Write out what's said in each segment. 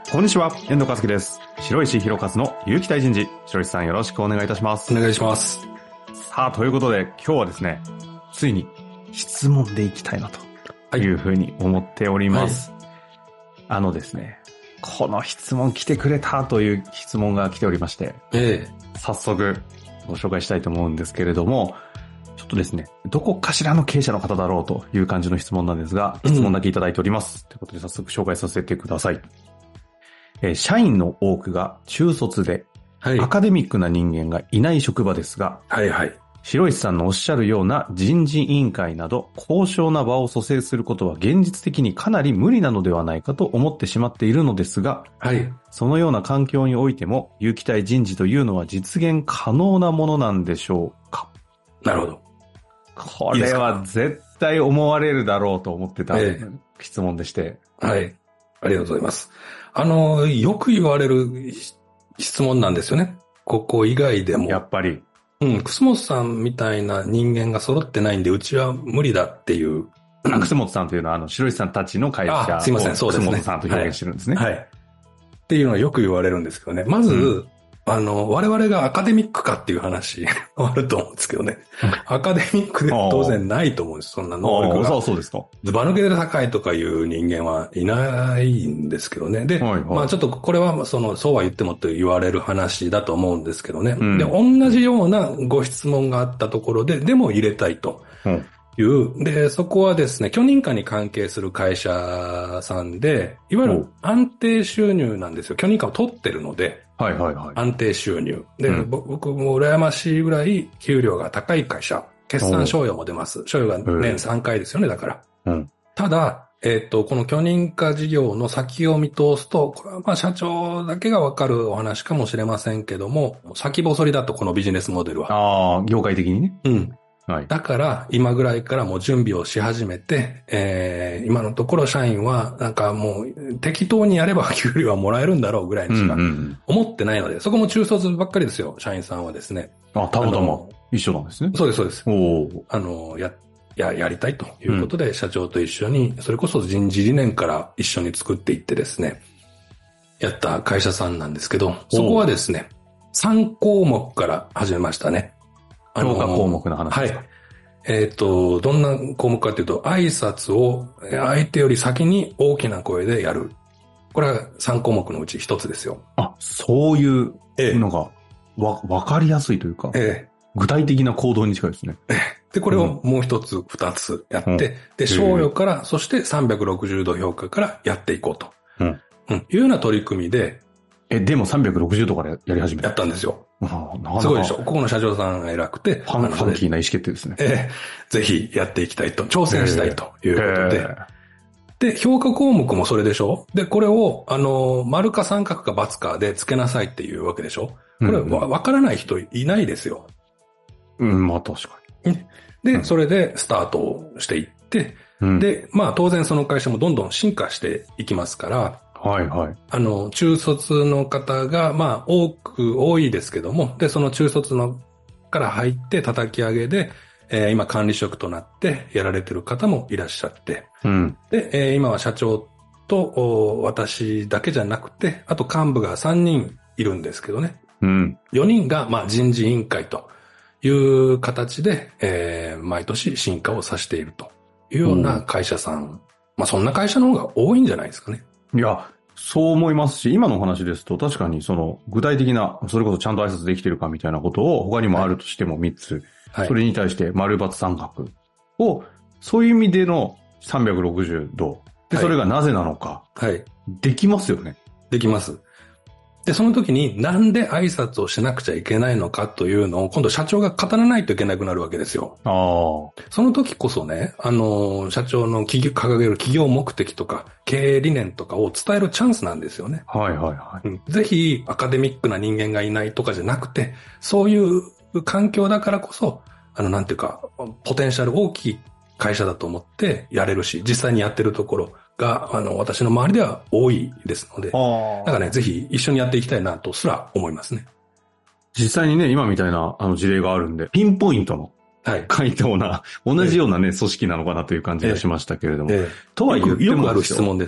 こんにちは、遠藤和樹です。白石弘和の有機体人事。白石さんよろしくお願いいたします。 お願いします。 さあ、ということで今日はですね、ついに質問でいきたいなというふうに思っております。はい、ですね、この質問来てくれたという質問が来ておりまして、早速ご紹介したいと思うんですけれども、ちょっとですね、どこかしらの経営者の方だろうという感じの質問なんですが、質問だけいただいております。ということで早速紹介させてください。社員の多くが中卒で、アカデミックな人間がいない職場ですが、白石さんのおっしゃるような人事委員会など高尚な場を蘇生することは現実的にかなり無理なのではないかと思ってしまっているのですが、そのような環境においても有機体人事というのは実現可能なものなんでしょうか？ なるほど。 これは絶対思われるだろうと思ってた質問でして。 はい。ありがとうございます。よく言われる質問なんですよね。ここ以外でも。 やっぱり。 楠本さんみたいな人間が揃ってないんで、うちは無理だっていう。 楠本さんというのは、白石さんたちの会社をすいません、そうですね。 楠本さんと表現してるんですね。 はい。っていうのはよく言われるんですけどね。まず、我々がアカデミックかっていう話あると思うんですけどね。アカデミックで当然ないと思うんです。そんな能力が。 そうですか。 ずば抜けて高いとかいう人間はいないんですけどね。で、まあちょっとこれはそうは言ってもと言われる話だと思うんですけどね。で、同じようなご質問があったところでも入れたいと。で、そこはですね、許認可に関係する会社さんで、いわゆる安定収入なんですよ。許認可を取ってるので、安定収入。で、僕も羨ましいぐらい給料が高い会社。決算賞与も出ます。賞与が年3回ですよね、だから。ただ、この許認可事業の先を見通すと、これはまあ社長だけがわかるお話かもしれませんけども、先細りだとこのビジネスモデルは。 業界的にね。 だから、今ぐらいからもう準備をし始めて、今のところ社員は、なんかもう、適当にやれば給料はもらえるんだろうぐらいにしか思ってないので、そこも中卒ばっかりですよ、社員さんはですね。 たまたま一緒なんですね。 そうです、そうです。やりたいということで、社長と一緒に、それこそ人事理念から一緒に作っていってですね、やった会社さんなんですけど、そこはですね、3項目から始めましたね。 評価項目の話ですか？ どんな項目かというと、挨拶を相手より先に大きな声でやる。これは3項目のうち1つですよ。 そういうのがわかりやすいというか、具体的な行動に近いですね。 で、これをもう1つ、2つやって、で、賞与から、そして360度評価からやっていこうと。いうような取り組みで、 でも360度からやり始めた。 やったんですよ。 なかすごいでしょ。ここの社長さんが偉くて。 ファンキーな意思決定ですね。 ぜひやっていきたいと、挑戦したいということで。で、評価項目もそれでしょ。で、これを、丸か三角か×かで付けなさいっていうわけでしょ。これ、わからない人いないですよ。 まあ確かに。で、それでスタートをしていって、で、まあ当然その会社もどんどん進化していきますから、中卒の方が、まあ、多いですけども、で、その中卒のから入って叩き上げで、今管理職となってやられてる方もいらっしゃって、で、今は社長と私だけじゃなくて、あと幹部が3人いるんですけどね。4人が、まあ、人事委員会という形で、毎年進化をさせているというような会社さん。まあ、そんな会社の方が多いんじゃないですかね。 いや、そう思いますし、今のお話ですと確かに具体的な、それこそちゃんと挨拶できてるかみたいなことを他にもあるとしても3つ、それに対して丸×三角を、そういう意味での360度。で、それがなぜなのか。できますよね。 できます。で、その時になんで挨拶をしなくちゃいけないのかというのを今度社長が語らないといけなくなるわけですよ。その時こそね、社長の掲げる企業目的とか経営理念とかを伝えるチャンスなんですよね。ぜひアカデミックな人間がいないとかじゃなくて、そういう環境だからこそ、なんていうか、ポテンシャル大きい会社だと思ってやれるし、実際にやってるところが、私の周りでは多いですので、だからね、ぜひ一緒にやっていきたいなとすら思いますね。 実際にね、今みたいな事例があるんで、ピンポイントの回答な、同じようなね、組織なのかなという感じがしましたけれども。 とは言ってもよくある質問です。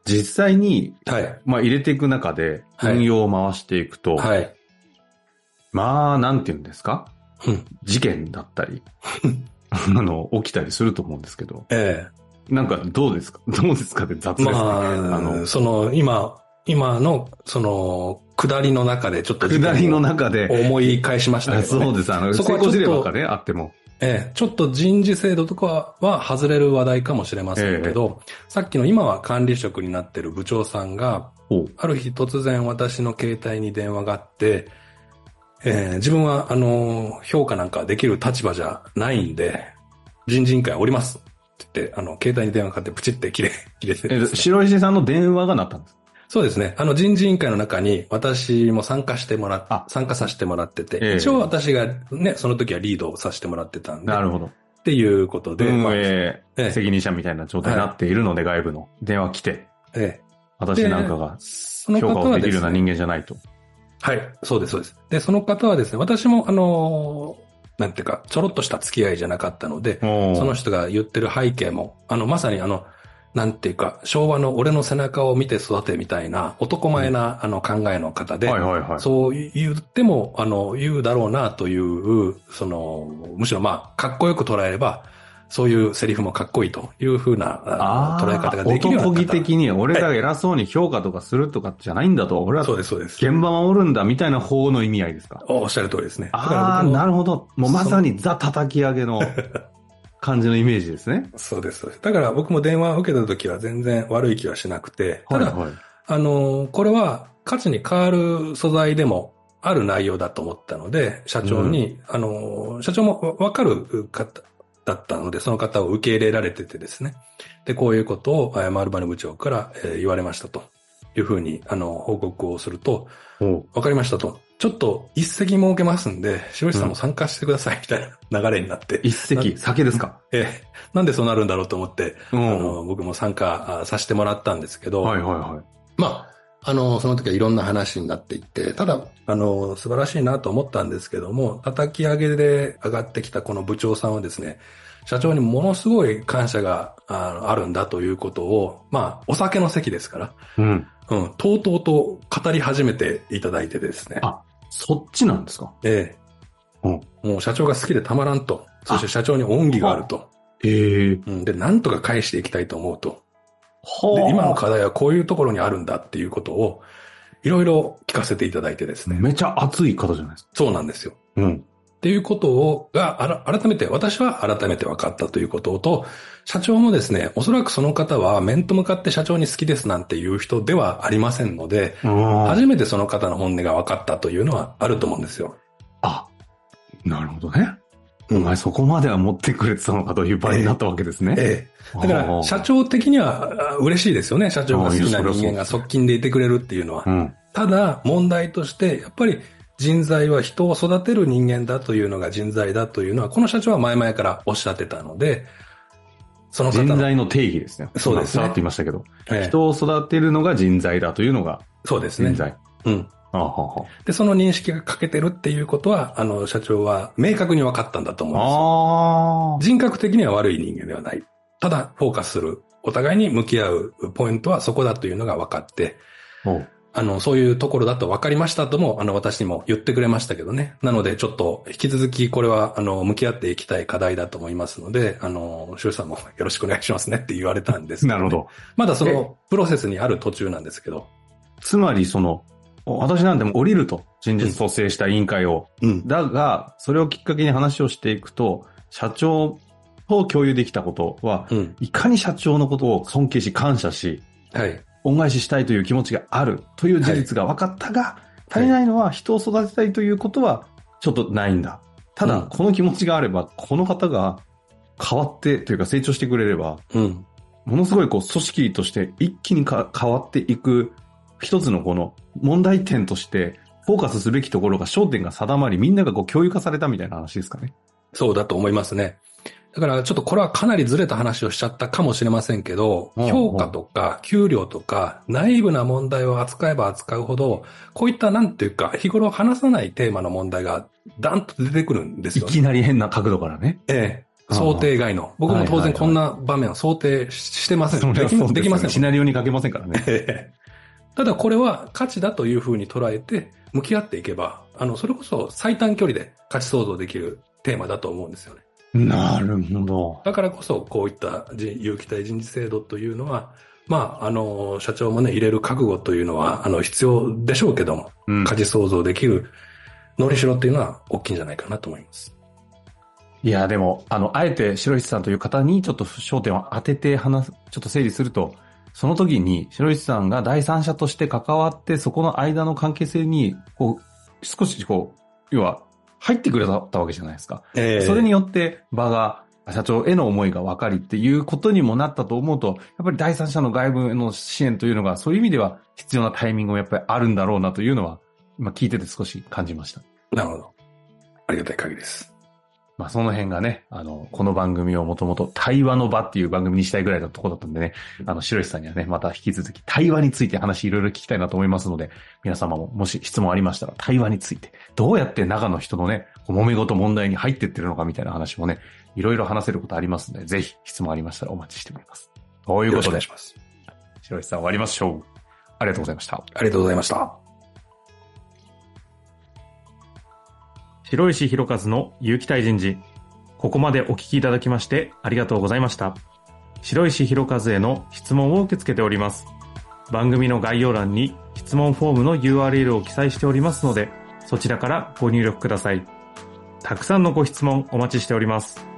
実際に、 はい。 まあ入れていく中で、運用を回していくと、 はい。 まあ、なんて言うんですか、 うん、 事件だったり、起きたりすると思うんですけど。なんか、どうですかって雑ですね。 まあ、今の、下りの中でちょっと下りの中で思い返しましたけどね。 そうです。成功事例ばっかね、あっても。 ちょっと人事制度とかは外れる話題かもしれませんけど、さっきの今は管理職になってる部長さんが、ある日突然私の携帯に電話があって、自分は、評価なんかできる立場じゃないんで、人事委員会おります。って言って、携帯に電話かかってプチって切れてるんです、ね。 白石さんの電話が鳴ったんです。 そうですね。人事委員会の中に私も参加させてもらってて、一応私がね、その時はリードをさせてもらってたんで。 なるほど。 っていうことで。 運営、責任者みたいな状態になっているので、外部の電話来て。私なんかが評価をできるような人間じゃないと。 はい、そうです。で、その方はですね、私もなんていうか、ちょろっとした付き合いじゃなかったので、その人が言ってる背景も、まさになんていうか、昭和の俺の背中を見て育てみたいな、男前な、考えの方で、そう言っても、言うだろうなという、むしろまあ、かっこよく捉えれば、そういうセリフもかっこいいというふうな捉え方ができるような方。 男気的に俺が偉そうに評価とかするとかじゃないんだと。俺は現場守るんだみたいな方の意味合いですか。 おっしゃる通りですね。 なるほど。もうまさにザ叩き上げの感じのイメージですね。 そうです。だから僕も電話を受けた時は全然悪い気はしなくて、ただ、これは価値に変わる素材でもある内容だと思ったので、社長に、社長もわかる方だったので、その方を受け入れられててですね。で、こういうことを丸花部長から言われましたというふうに、報告をすると、わかりましたと。ちょっと一席設けますんで、白石さんも参加してくださいみたいな流れになって。 一席酒ですか？ なんでそうなるんだろうと思って、僕も参加させてもらったんですけど、まあ、その時はいろんな話になっていって、ただ、素晴らしいなと思ったんですけども、叩き上げで上がってきたこの部長さんはですね、社長にものすごい感謝があるんだということを、まあ、お酒の席ですから、とうとうと語り始めていただいてですね。 あ、そっちなんですか？ もう社長が好きでたまらんと。そして社長に恩義があると。で、なんとか返していきたいと思うと。で、今の課題はこういうところにあるんだっていうことを、いろいろ聞かせていただいてですね。 めちゃ熱い方じゃないですか。 そうなんですよ。っていうことが、私は改めて分かったということと、社長もですね、おそらくその方は面と向かって社長に好きですなんていう人ではありませんので、初めてその方の本音が分かったというのはあると思うんですよ。 あ、なるほどね。お前そこまでは持ってくれてたのかという場になったわけですね。 だから、社長的には嬉しいですよね。社長が好きな人間が側近でいてくれるっていうのは。ただ、問題として、やっぱり人材は人を育てる人間だというのが人材だというのは、この社長は前々からおっしゃってたので、その方の人材の定義ですね。 そうですね。 さらっと言いましたけど、人を育てるのが人材だというのが、 そうですね。 人材。 で、その認識が欠けてるっていうことは、社長は明確に分かったんだと思うんですよ。人格的には悪い人間ではない。ただ、フォーカスする。お互いに向き合うポイントはそこだというのが分かって、そういうところだと分かりましたとも、私にも言ってくれましたけどね。なので、ちょっと引き続きこれは、向き合っていきたい課題だと思いますので、周さんもよろしくお願いしますねって言われたんですけど、ね。 なるほど。 まだそのプロセスにある途中なんですけど。 つまり私なんても降りると、人事組成した委員会を。だが、それをきっかけに話をしていくと、社長と共有できたことは、いかに社長のことを尊敬し、感謝し、恩返ししたいという気持ちがあるという事実が分かったが、足りないのは人を育てたいということはちょっとないんだ。ただ、この気持ちがあれば、この方が変わってというか成長してくれれば、ものすごい組織として一気に変わっていく一つのこの問題点としてフォーカスすべきところが焦点が定まり、みんなが共有化されたみたいな話ですかね。 そうだと思いますね。だからちょっとこれはかなりずれた話をしちゃったかもしれませんけど、評価とか給料とか内部な問題を扱えば扱うほど、こういったなんていうか日頃話さないテーマの問題がダンと出てくるんですよね。 いきなり変な角度からね。 想定外の。僕も当然こんな場面を想定してません。できません。 シナリオに書けませんからね。 ただこれは価値だというふうに捉えて向き合っていけば、それこそ最短距離で価値創造できるテーマだと思うんですよね。 なるほど。 だからこそこういった有機体人事制度というのは、まあ、社長もね、入れる覚悟というのは、必要でしょうけども、価値創造できるのりしろっていうのは大きいんじゃないかなと思います。 いや、でも、あえて白石さんという方にちょっと焦点を当ててちょっと整理すると、その時に白石さんが第三者として関わって、そこの間の関係性に、少し要は、入ってくれたわけじゃないですか。それによって場が、社長への思いが分かりっていうことにもなったと思うと、やっぱり第三者の外部への支援というのが、そういう意味では必要なタイミングもやっぱりあるんだろうなというのは、今聞いてて少し感じました。 なるほど。ありがたい限りです。 まあその辺がね、この番組をもともと対話の場っていう番組にしたいぐらいのところだったんでね、白石さんにはね、また引き続き対話について話いろいろ聞きたいなと思いますので、皆様ももし質問ありましたら、対話について、どうやって中の人のね、揉め事問題に入ってってるのかみたいな話もね、いろいろ話せることありますので、ぜひ質問ありましたらお待ちしております。ということで、白石さん終わりましょう。ありがとうございました。 ありがとうございました。 白石弘和の有機体人事。ここまでお聞きいただきましてありがとうございました。白石弘和への質問を受け付けております。番組の概要欄に質問フォームの URL を記載しておりますので、そちらからご入力ください。たくさんのご質問お待ちしております。